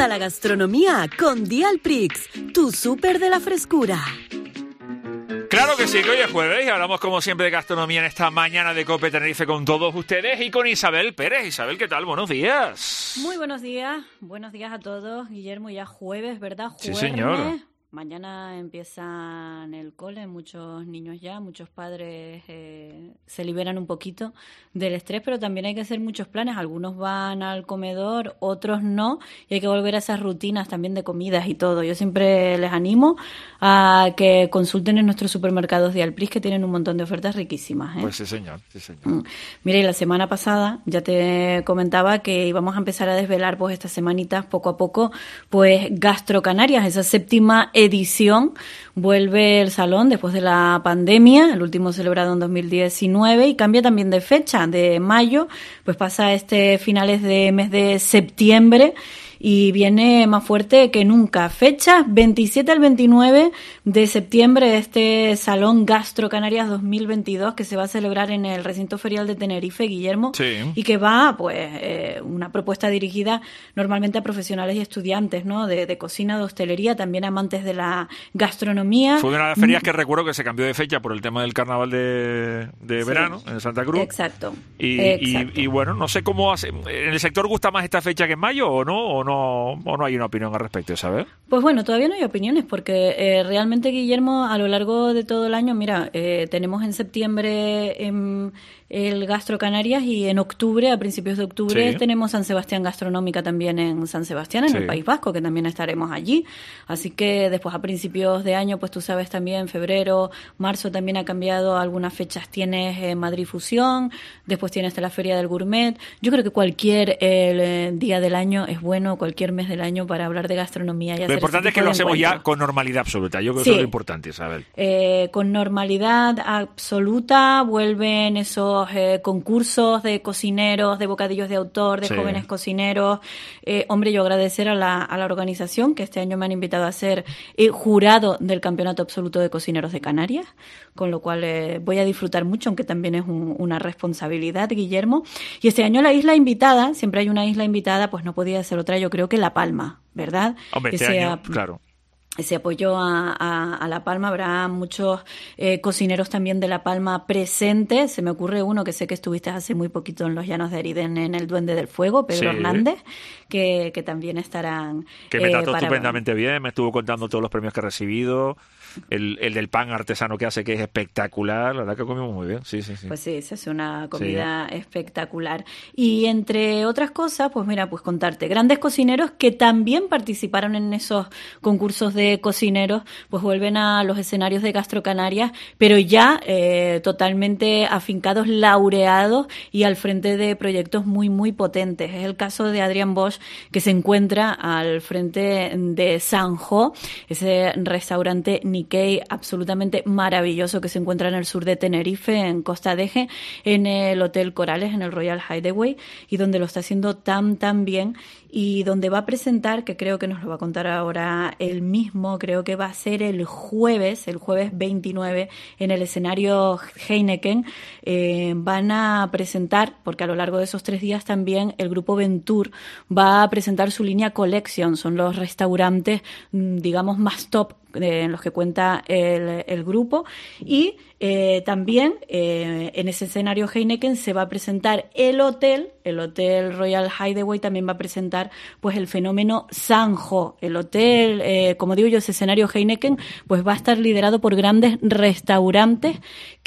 Toda la gastronomía con Dialprix, tu súper de la frescura. Claro que sí, que hoy es jueves y hablamos como siempre de gastronomía en esta mañana de COPE Tenerife con todos ustedes y con Isabel Pérez. Isabel, ¿qué tal? Buenos días. Muy buenos días a todos. Guillermo, ya jueves, ¿verdad? Sí, señor. Mañana empiezan el cole, muchos niños ya, muchos padres se liberan un poquito del estrés, pero también hay que hacer muchos planes. Algunos van al comedor, otros no, y hay que volver a esas rutinas también de comidas y todo. Yo siempre les animo a que consulten en nuestros supermercados Dialprix, que tienen un montón de ofertas riquísimas, ¿eh? Pues sí, señor, sí, señor. Mira, y la semana pasada ya te comentaba que íbamos a empezar a desvelar pues estas semanitas poco a poco, pues Gastro Canarias, esa séptima edición. Vuelve el salón después de la pandemia, el último celebrado en 2019, y cambia también de fecha, de mayo, pues pasa finales de mes de septiembre, y viene más fuerte que nunca. Fecha 27 al 29 de septiembre, este Salón Gastro Canarias 2022, que se va a celebrar en el recinto ferial de Tenerife, Guillermo, sí. Y que va, pues, una propuesta dirigida normalmente a profesionales y estudiantes, ¿no? De cocina, de hostelería, también amantes de la gastronomía. Fue una de las ferias que recuerdo que se cambió de fecha por el tema del carnaval de verano en Santa Cruz. Exacto. Y bueno, no sé cómo hace. ¿En el sector gusta más esta fecha que en mayo o no hay una opinión al respecto, ¿sabes? Pues bueno, todavía no hay opiniones porque realmente, Guillermo, a lo largo de todo el año, mira, tenemos en septiembre el Gastro Canarias y en octubre, a principios de octubre, sí, tenemos San Sebastián Gastronómica también en San Sebastián, en sí, el País Vasco, que también estaremos allí. Así que después a principios de año, pues tú sabes también, febrero, marzo también ha cambiado algunas fechas. Tienes Madrid Fusión, después tienes la Feria del Gourmet. Yo creo que cualquier día del año es bueno, cualquier mes del año para hablar de gastronomía. Lo importante es que lo hacemos ya con normalidad absoluta. Yo creo que eso es lo importante, Isabel. Con normalidad absoluta vuelven esos concursos de cocineros, de bocadillos de autor, de jóvenes cocineros. Hombre, yo agradecer a la organización que este año me han invitado a ser jurado del Campeonato Absoluto de Cocineros de Canarias, con lo cual voy a disfrutar mucho, aunque también es una responsabilidad, Guillermo. Y este año la isla invitada, siempre hay una isla invitada, pues no podía ser otra, yo creo que La Palma, ¿verdad? Hombre, este año, claro. Ese apoyo a La Palma, habrá muchos cocineros también de La Palma presentes. Se me ocurre uno que sé que estuviste hace muy poquito en los Llanos de Eriden, en el Duende del Fuego, Pedro Hernández, que también estarán. Que me trató estupendamente bien, me estuvo contando todos los premios que ha recibido. El del pan artesano que hace, que es espectacular. La verdad que comimos muy bien, sí. Pues sí, se hace una comida espectacular. Y entre otras cosas, pues mira, pues contarte, grandes cocineros que también participaron en esos concursos de cocineros, pues vuelven a los escenarios de Gastro Canarias, pero ya totalmente afincados, laureados y al frente de proyectos muy, muy potentes. Es el caso de Adrián Bosch, que se encuentra al frente de Sanjo, ese restaurante Nikkei absolutamente maravilloso que se encuentra en el sur de Tenerife, en Costa de Eje, en el Hotel Corales, en el Royal Hideaway, y donde lo está haciendo tan bien, y donde va a presentar, que creo que nos lo va a contar ahora él mismo, creo que va a ser el jueves 29, en el escenario Heineken. Van a presentar, porque a lo largo de esos 3 días también el grupo Ventur va a presentar su línea Collection, son los restaurantes, digamos, más top en los que cuenta el grupo, y también en ese escenario Heineken se va a presentar el hotel Royal Hideaway, también va a presentar pues el fenómeno Sanjo. El hotel, como digo yo, ese escenario Heineken pues va a estar liderado por grandes restaurantes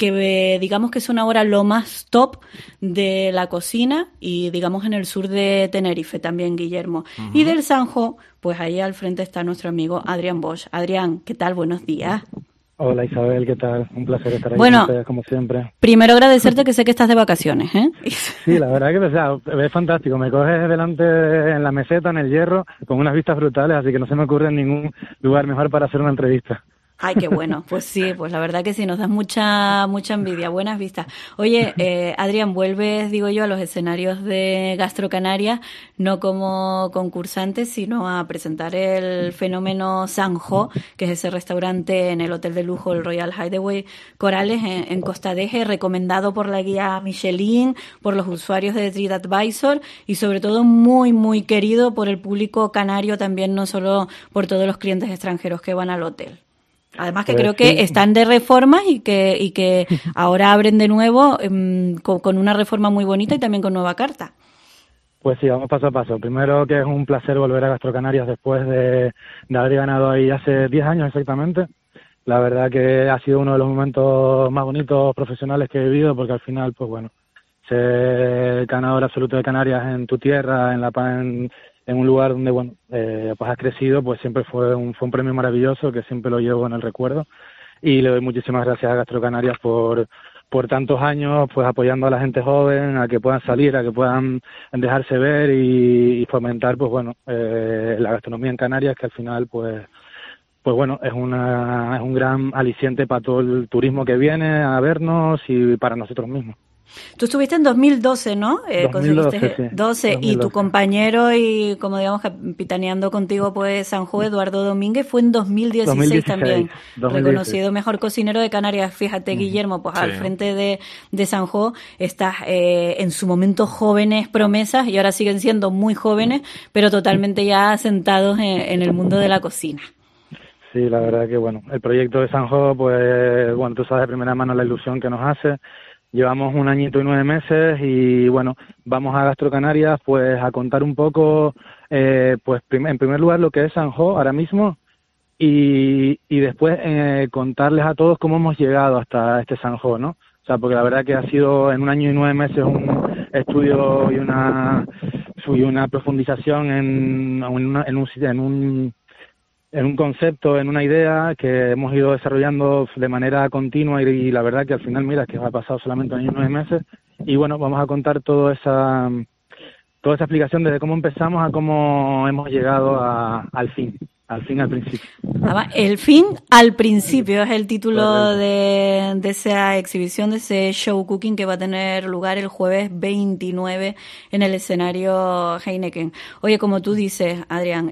que digamos que son ahora lo más top de la cocina, y digamos en el sur de Tenerife también, Guillermo. Uh-huh. Y del Sanjo, pues ahí al frente está nuestro amigo Adrián Bosch. Adrián, ¿qué tal? Buenos días. Hola Isabel, ¿qué tal? Un placer estar ahí con ustedes, como siempre. Primero agradecerte que sé que estás de vacaciones, ¿eh? Sí, la verdad que es fantástico. Me coges delante en la meseta, en el hierro, con unas vistas brutales, así que no se me ocurre en ningún lugar mejor para hacer una entrevista. Ay, qué bueno. Pues sí, pues la verdad que sí, nos das mucha envidia, buenas vistas. Oye, Adrián, vuelves, digo yo, a los escenarios de Gastro Canarias, no como concursante, sino a presentar el fenómeno Sanjo, que es ese restaurante en el hotel de lujo, el Royal Hideaway Corales, en Costa Deje, recomendado por la guía Michelin, por los usuarios de TripAdvisor y sobre todo muy querido por el público canario también, no solo por todos los clientes extranjeros que van al hotel. Además que Pues creo que sí. están de reformas y que ahora abren de nuevo con una reforma muy bonita y también con nueva carta. Pues sí, vamos paso a paso. Primero, que es un placer volver a Gastro Canarias después de haber ganado ahí hace 10 años exactamente. La verdad que ha sido uno de los momentos más bonitos profesionales que he vivido, porque al final, pues bueno, ser ganador absoluto de Canarias en tu tierra, en un lugar donde, bueno, pues has crecido, pues siempre fue un premio maravilloso que siempre lo llevo en el recuerdo. Y le doy muchísimas gracias a Gastro Canarias por tantos años, pues apoyando a la gente joven, a que puedan salir, a que puedan dejarse ver y fomentar, pues bueno, la gastronomía en Canarias, que al final, pues bueno, es un gran aliciente para todo el turismo que viene a vernos y para nosotros mismos. Tú estuviste en 2012, ¿no? 2012, Conseguiste sí. 12 y tu 2012. compañero y, como digamos, capitaneando contigo, pues Sanjo, Eduardo Domínguez, fue en 2016 también. 2016. Reconocido mejor cocinero de Canarias. Fíjate, Guillermo, pues al frente de Sanjo estás en su momento jóvenes promesas y ahora siguen siendo muy jóvenes, pero totalmente ya sentados en el mundo de la cocina. Sí, la verdad que, bueno, el proyecto de Sanjo, pues, bueno, tú sabes de primera mano la ilusión que nos hace. Llevamos 1 añito y 9 meses y, bueno, vamos a Gastro Canarias, pues, a contar un poco, pues, en primer lugar, lo que es Sanjo ahora mismo y después contarles a todos cómo hemos llegado hasta este Sanjo, ¿no? O sea, porque la verdad que ha sido en 1 año y 9 meses un estudio y una profundización en un concepto, en una idea que hemos ido desarrollando de manera continua y la verdad que al final, mira, que ha pasado solamente 1 año y 9 meses y bueno, vamos a contar toda esa explicación desde cómo empezamos a cómo hemos llegado al fin, al principio. El fin al principio es el título de esa exhibición, de ese show cooking que va a tener lugar el jueves 29 en el escenario Heineken. Oye, como tú dices, Adrián,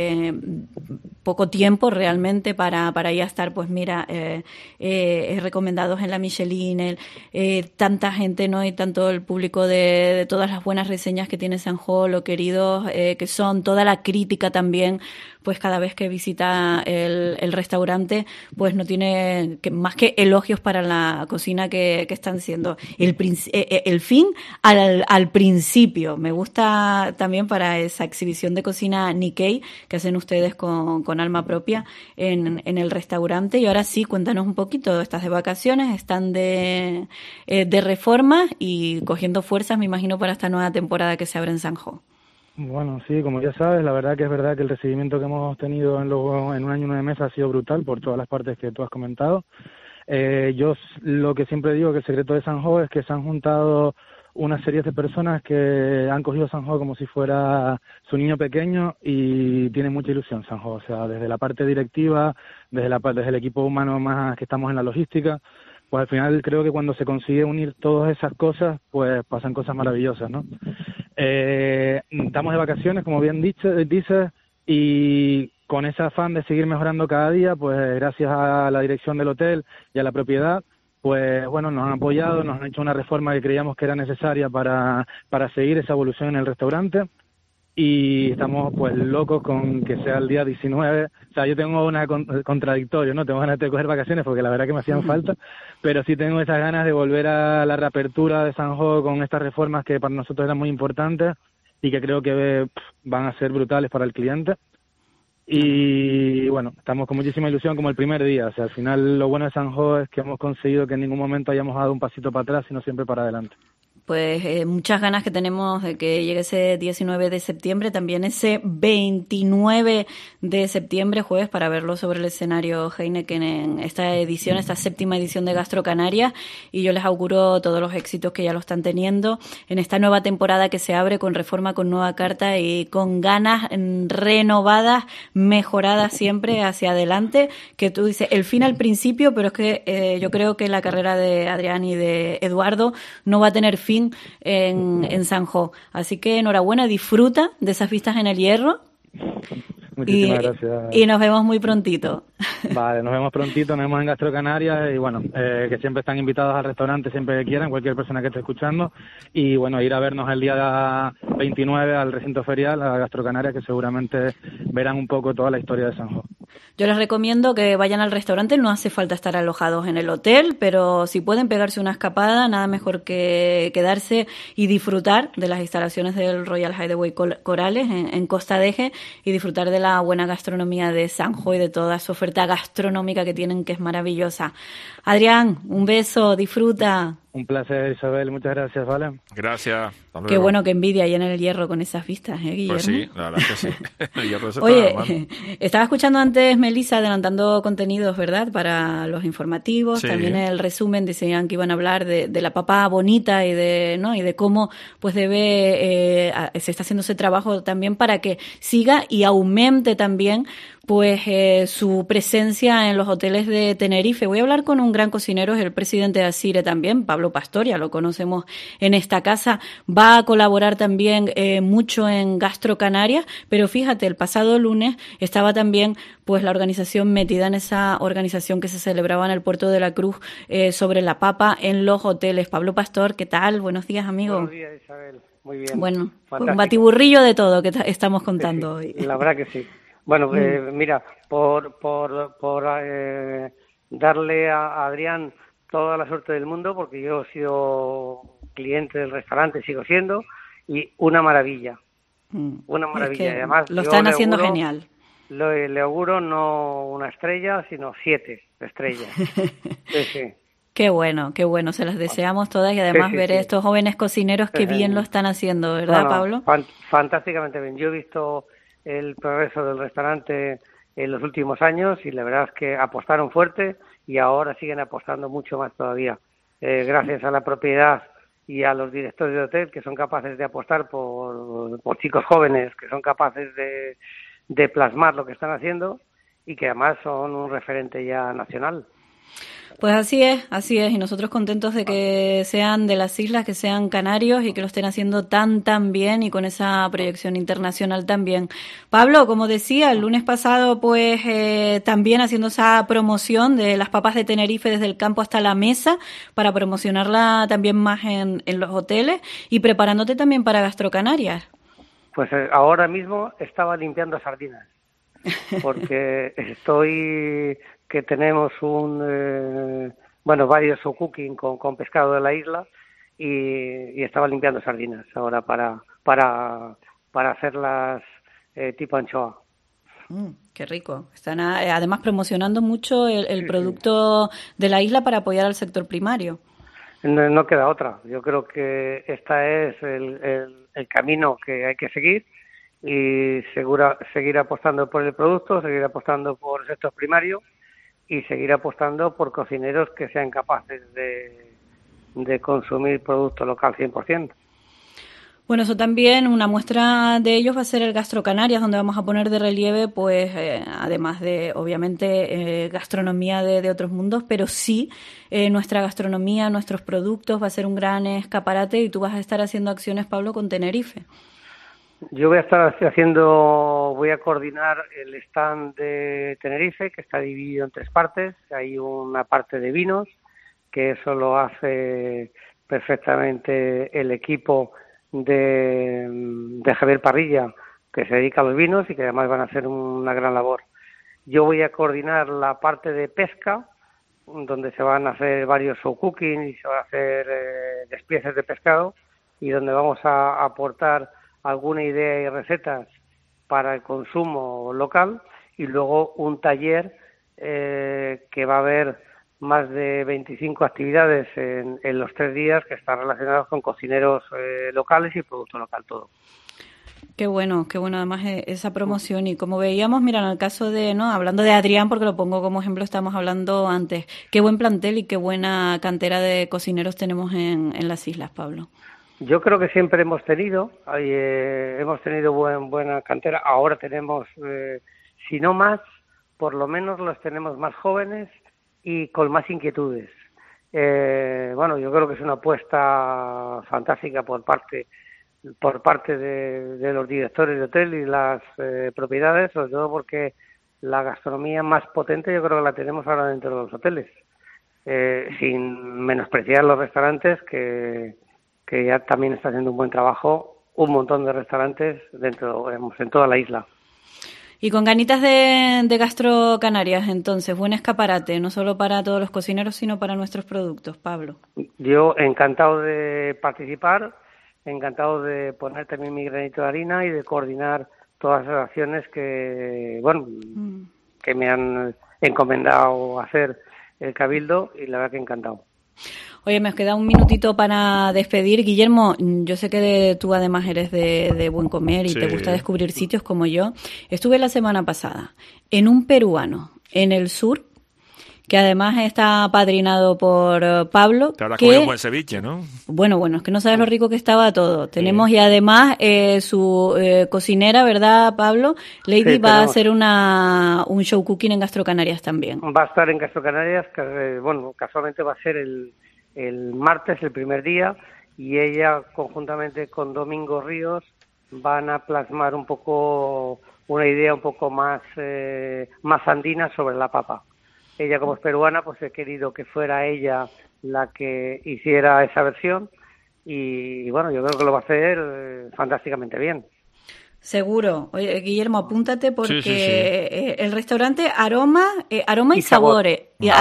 poco tiempo realmente para ya estar, pues mira, recomendados en la Michelin, tanta gente, ¿no? Y tanto el público de todas las buenas reseñas que tiene Sanjo, lo queridos que son, toda la crítica también, pues cada vez que visita el restaurante, pues no tiene más que elogios para la cocina que están siendo. El fin al principio. Me gusta también para esa exhibición de cocina Nikkei que hacen ustedes con alma propia en el restaurante. Y ahora sí, cuéntanos un poquito. Estás de vacaciones, están de reforma y cogiendo fuerzas, me imagino, para esta nueva temporada que se abre en Sanjo. Bueno, sí, como ya sabes, la verdad que es verdad que el recibimiento que hemos tenido en 1 año y 9 meses ha sido brutal por todas las partes que tú has comentado. Yo lo que siempre digo que el secreto de Sanjo es que se han juntado una serie de personas que han cogido Sanjo como si fuera su niño pequeño y tienen mucha ilusión Sanjo, o sea, desde la parte directiva, desde el equipo humano más que estamos en la logística, pues al final creo que cuando se consigue unir todas esas cosas, pues pasan cosas maravillosas, ¿no? Estamos de vacaciones, como bien dices, y con ese afán de seguir mejorando cada día, pues gracias a la dirección del hotel y a la propiedad, pues bueno, nos han apoyado, nos han hecho una reforma que creíamos que era necesaria para seguir esa evolución en el restaurante y estamos pues locos con que sea el día 19. O sea, yo tengo una contradictorio, ¿no? Tengo ganas de coger vacaciones porque la verdad que me hacían falta, pero sí tengo esas ganas de volver a la reapertura de Sanjo con estas reformas que para nosotros eran muy importantes y que creo que van a ser brutales para el cliente. Y bueno, estamos con muchísima ilusión como el primer día. O sea, al final lo bueno de Sanjo es que hemos conseguido que en ningún momento hayamos dado un pasito para atrás, sino siempre para adelante. Pues muchas ganas que tenemos de que llegue ese 19 de septiembre, también ese 29 de septiembre, jueves, para verlo sobre el escenario Heineken en esta edición, esta 7ª edición de Gastro Canarias, y yo les auguro todos los éxitos que ya lo están teniendo en esta nueva temporada que se abre con reforma, con nueva carta y con ganas renovadas, mejoradas siempre hacia adelante, que tú dices el fin al principio, pero es que yo creo que la carrera de Adrián y de Eduardo no va a tener fin en Sanjó. Así que enhorabuena, disfruta de esas vistas en el Hierro. Muchísimas gracias. Y nos vemos muy prontito. Vale, nos vemos prontito, nos vemos en Gastro Canarias y bueno, que siempre están invitados al restaurante siempre que quieran, cualquier persona que esté escuchando, y bueno, ir a vernos el día 29 al recinto ferial, a Gastro Canarias, que seguramente verán un poco toda la historia de Sanjó. Yo les recomiendo que vayan al restaurante, no hace falta estar alojados en el hotel, pero si pueden pegarse una escapada, nada mejor que quedarse y disfrutar de las instalaciones del Royal Hideaway Corales en Costa de Eje y disfrutar de la buena gastronomía de Sanjó y de toda su oferta gastronómica que tienen, que es maravillosa. Adrián, un beso, disfruta. Un placer, Isabel, muchas gracias, ¿vale? Gracias. Qué bueno que envidia ahí en el Hierro con esas vistas, Guillermo? Pues sí, la verdad es que sí. El Hierro se Oye, estaba escuchando antes Melissa adelantando contenidos, ¿verdad? Para los informativos, sí. También el resumen decían que iban a hablar de la papa bonita y de cómo pues se está haciendo ese trabajo también para que siga y aumente también pues su presencia en los hoteles de Tenerife. Voy a hablar con un gran cocinero, es el presidente de Asire también, Pablo Pastor, ya lo conocemos en esta casa. Va a colaborar también mucho en Gastro Canarias, pero fíjate, el pasado lunes estaba también pues la organización metida en esa organización que se celebraba en el Puerto de la Cruz sobre la papa en los hoteles. Pablo Pastor, ¿qué tal? Buenos días, amigo. Buenos días, Isabel. Muy bien. Bueno, fantástico. Un batiburrillo de todo que estamos contando sí. hoy. La verdad que sí. Bueno, mira, por darle a Adrián toda la suerte del mundo, porque yo he sido cliente del restaurante, sigo siendo, y una maravilla. Una maravilla. Es que además, lo están haciendo genial. Le auguro no una estrella, sino 7 estrellas. Sí. Qué bueno, se las deseamos todas y además ver estos jóvenes cocineros que bien lo están haciendo, ¿verdad, Pablo? Fantásticamente bien. Yo he visto el progreso del restaurante en los últimos años y la verdad es que apostaron fuerte y ahora siguen apostando mucho más todavía. Gracias a la propiedad y a los directores de hotel que son capaces de apostar por chicos jóvenes que son capaces de plasmar lo que están haciendo y que además son un referente ya nacional. Pues así es, y nosotros contentos de que sean de las islas, que sean canarios y que lo estén haciendo tan bien y con esa proyección internacional también. Pablo, como decía, el lunes pasado pues también haciendo esa promoción de las papas de Tenerife desde el campo hasta la mesa para promocionarla también más en los hoteles y preparándote también para Gastro Canarias. Pues ahora mismo estaba limpiando sardinas porque que tenemos varios show cooking con pescado de la isla y estaba limpiando sardinas ahora para hacerlas tipo anchoa. Qué rico. Están además promocionando mucho el producto de la isla para apoyar al sector primario. No queda otra. Yo creo que este es el camino que hay que seguir y seguir apostando por el producto, seguir apostando por el sector primario y seguir apostando por cocineros que sean capaces de consumir producto local 100%. Bueno, eso también, una muestra de ellos va a ser el Gastro Canarias, donde vamos a poner de relieve, pues, además de, obviamente, gastronomía de otros mundos, pero sí nuestra gastronomía, nuestros productos, va a ser un gran escaparate y tú vas a estar haciendo acciones, Pablo, con Tenerife. Yo voy a coordinar el stand de Tenerife, que está dividido en 3 partes. Hay una parte de vinos, que eso lo hace perfectamente el equipo de Javier Parrilla, que se dedica a los vinos y que además van a hacer una gran labor. Yo voy a coordinar la parte de pesca, donde se van a hacer varios show cooking y se van a hacer despieces de pescado y donde vamos a aportar alguna idea y recetas para el consumo local y luego un taller que va a haber más de 25 actividades en los 3 días que están relacionadas con cocineros locales y producto local todo. Qué bueno además esa promoción. Y como veíamos, mira, en el caso de, ¿no? Hablando de Adrián, porque lo pongo como ejemplo, estamos hablando antes, qué buen plantel y qué buena cantera de cocineros tenemos en las islas, Pablo. Yo creo que siempre hemos tenido buena cantera. Ahora tenemos, si no más, por lo menos los tenemos más jóvenes y con más inquietudes. Bueno, yo creo que es una apuesta fantástica por parte de los directores de hotel y las propiedades, sobre todo porque la gastronomía más potente yo creo que la tenemos ahora dentro de los hoteles, sin menospreciar los restaurantes que ya también está haciendo un buen trabajo, un montón de restaurantes en toda la isla. Y con ganitas de Gastro Canarias, entonces, buen escaparate, no solo para todos los cocineros, sino para nuestros productos, Pablo. Yo encantado de participar, encantado de poner también mi granito de harina y de coordinar todas las acciones que me han encomendado hacer el Cabildo, y la verdad que encantado. Oye, me os queda un minutito para despedir. Guillermo, yo sé que tú además eres de buen comer y te gusta descubrir sitios como yo. Estuve la semana pasada en un peruano en el sur, que además está apadrinado por Pablo. Te habrás comido un buen ceviche, ¿no? Bueno, es que no sabes lo rico que estaba todo. Tenemos y además su cocinera, ¿verdad, Pablo? Lady va a hacer un show cooking en Gastro Canarias también. Va a estar en Gastro Canarias, casualmente va a ser el martes, el primer día, y ella conjuntamente con Domingo Ríos van a plasmar un poco una idea un poco más andina sobre la papa. Ella, como es peruana, pues he querido que fuera ella la que hiciera esa versión, y bueno, yo creo que lo va a hacer fantásticamente bien. Seguro. Oye, Guillermo, apúntate porque el restaurante Aroma y Sabores.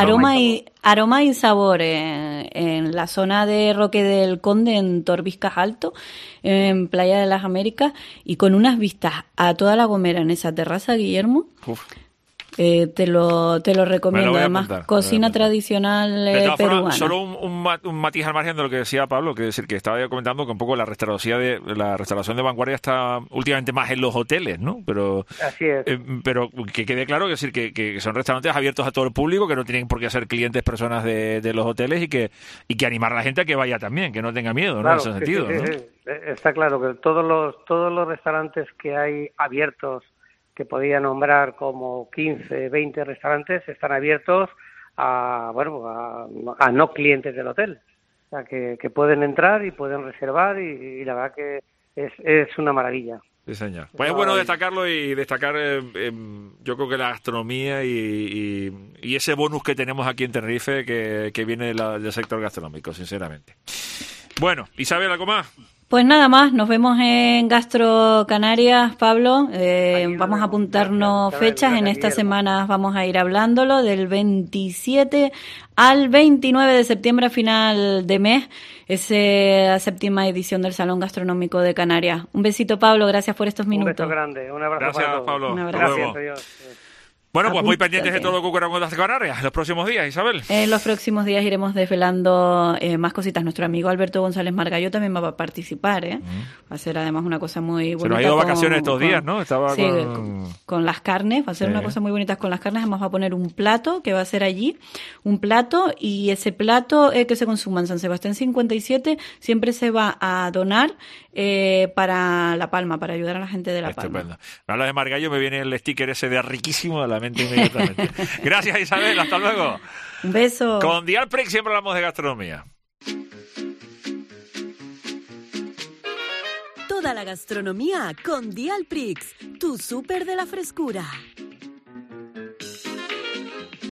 Aroma y Sabores en la zona de Roque del Conde, en Torbiscas Alto, en Playa de las Américas, y con unas vistas a toda La Gomera en esa terraza, Guillermo. Uf. Te lo recomiendo. Además, cocina tradicional peruana. Solo un matiz al margen de lo que decía Pablo, que es decir, que estaba ya comentando que un poco la restauración de vanguardia está últimamente más en los hoteles, ¿no? Pero así es. Pero que quede claro que, es decir, que son restaurantes abiertos a todo el público, que no tienen por qué ser clientes personas de los hoteles, y que animar a la gente a que vaya también, que no tenga miedo, ¿no? Claro, en ese sentido, ¿no? Sí. Está claro que todos los restaurantes que hay abiertos, que podía nombrar como 15, 20 restaurantes, están abiertos a no clientes del hotel. O sea, que pueden entrar y pueden reservar, y la verdad que es una maravilla. Sí, señor. Pues es bueno destacarlo y destacar, yo creo que la gastronomía y ese bonus que tenemos aquí en Tenerife que viene del sector gastronómico, sinceramente. Bueno, Isabel, ¿algo más? Pues nada más, nos vemos en Gastro Canarias, Pablo. Vamos a apuntarnos fechas. En estas semanas vamos a ir hablándolo del 27 al 29 de septiembre, a final de mes, esa 7ª edición del Salón Gastronómico de Canarias. Un besito, Pablo, gracias por estos minutos. Un beso grande, un abrazo. Gracias, para todos. Pablo. Un abrazo. Gracias, adiós. Bueno, pues muy pendientes de todo lo que ocurra con Canarias en los próximos días, Isabel. En los próximos días iremos desvelando más cositas. Nuestro amigo Alberto González Margallo también va a participar, ¿eh? Va a ser además una cosa muy bonita. Se nos ha ido de vacaciones estos días, ¿no? Estaba con las carnes. Va a ser una cosa muy bonita con las carnes. Además va a poner un plato que va a ser allí. Un plato, y ese plato que se consuma en San Sebastián 57 siempre se va a donar para La Palma, para ayudar a la gente de La Palma. Estupendo. Me hablas de Margallo, me viene el sticker ese de riquísimo a la mente inmediatamente. Gracias, Isabel, hasta luego. Un beso. Con Dial Prix siempre hablamos de gastronomía. Toda la gastronomía con Dial Prix, tu súper de la frescura.